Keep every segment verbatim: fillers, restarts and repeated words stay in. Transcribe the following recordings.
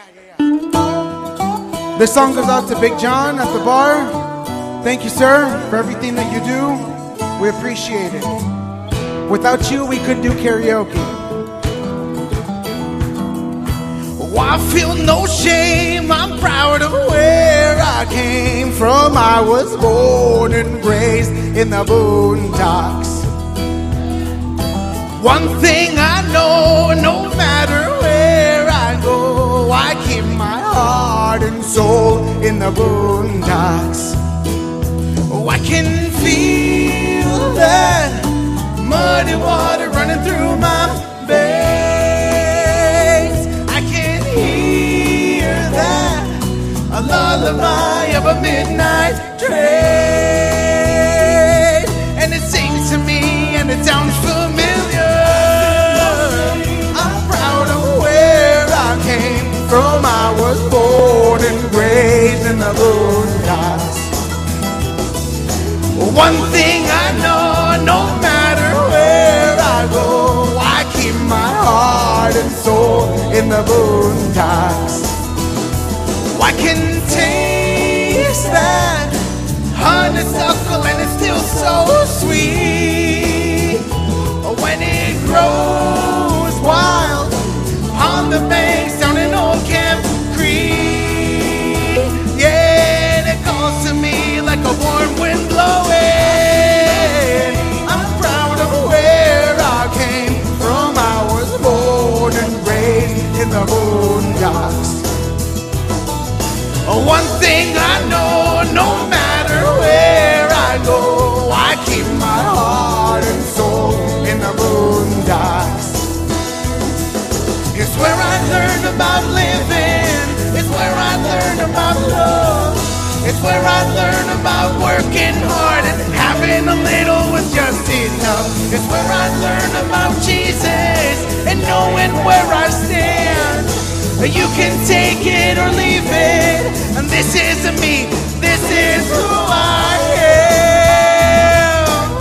This song goes out to Big John at the bar. Thank you, sir, for everything that you do. We appreciate it. Without you, we couldn't do karaoke. Oh, I feel no shame. I'm proud of where I came from. I was born and raised in the boondocks. One thing I know, no matter where I go, I keep my heart and soul in the boondocks. Oh, I can feel that muddy water running through my veins. I can hear that a lullaby of a midnight train, and it sings to me and it sounds familiar. I'm proud of where I came from. I was born and raised in the boondocks. One thing I know, no matter where I go, I keep my heart and soul in the boondocks. I can taste that honeysuckle and it's still so sweet when it grows wild on the banks down in Old Camp Creek. Yeah, and it calls to me like a warm wind blowing. I'm proud of where I came from. I was born and raised in the boondocks. One thing I know, no matter where I go, I keep my heart and soul in the boondocks. It's where I learned about living. It's where I learned about love. It's where I learned about working hard and having a little was just enough. It's where I learned about Jesus and knowing where I stand. You can take it or leave it, and this is me, this is who I am.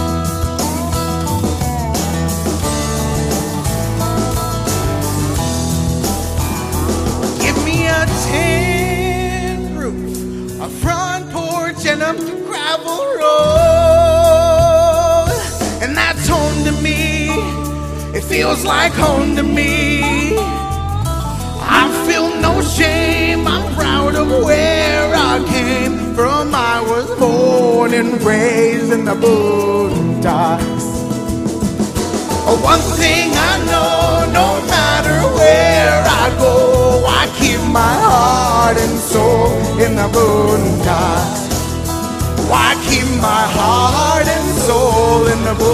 Give me a tin roof, a front porch, and a gravel road, and that's home to me. It feels like home to me. I feel no shame, I'm proud of where I came from. I was born and raised in the boondocks. One thing I know, no matter where I go, I keep my heart and soul in the boondocks. I keep my heart and soul in the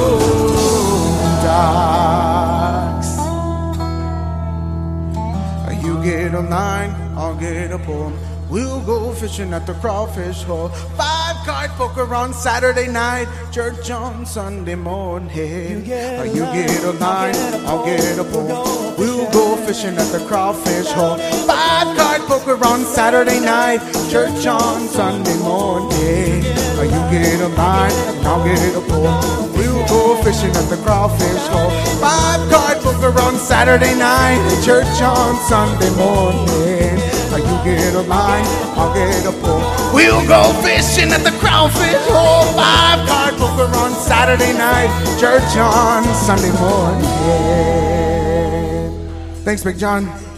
boondocks. You get a line, I'll get a pole. We'll go fishing at the crawfish hole. Five card poker on Saturday night, church on Sunday morning. You get a, you get a line, I'll get a pole. We'll go fishing at the crawfish hole. Five card poker on Saturday night, church on Sunday morning. You get a line, I'll get a pole. We'll go fishing at the crawfish hole. Five card poker on Saturday night, church on Sunday morning. You get a line, I'll get a pole. We'll go fishing at the crawfish hole. Five card poker on Saturday night, church on Sunday morning. Thanks, Big John.